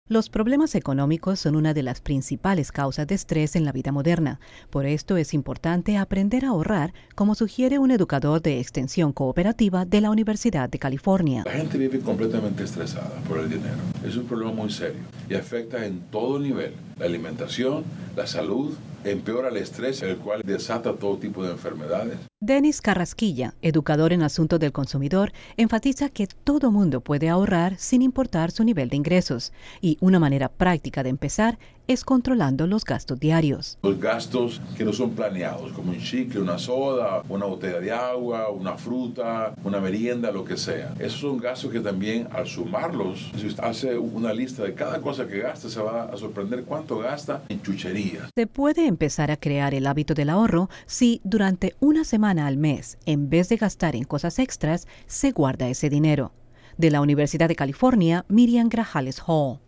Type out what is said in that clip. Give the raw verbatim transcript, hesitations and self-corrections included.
Los problemas económicos son una de las principales causas de estrés en la vida moderna. Por esto es importante aprender a ahorrar, como sugiere un educador de extensión cooperativa de la Universidad de California. La gente vive completamente estresada por el dinero. Es un problema muy serio y afecta en todo nivel. La alimentación, la salud, empeora el estrés, el cual desata todo tipo de enfermedades. Denis Carrasquilla, educador en asuntos del consumidor, enfatiza que todo mundo puede ahorrar sin importar su nivel de ingresos, y una manera práctica de empezar es controlando los gastos diarios. Los gastos que no son planeados, como un chicle, una soda, una botella de agua, una fruta, una merienda, lo que sea. Esos son gastos que también, al sumarlos, si usted hace una lista de cada cosa que gasta, se va a sorprender cuánto gasta en chucherías. Se puede empezar a crear el hábito del ahorro si durante una semana al mes, en vez de gastar en cosas extras, se guarda ese dinero. De la Universidad de California, Miriam Grajales Hall.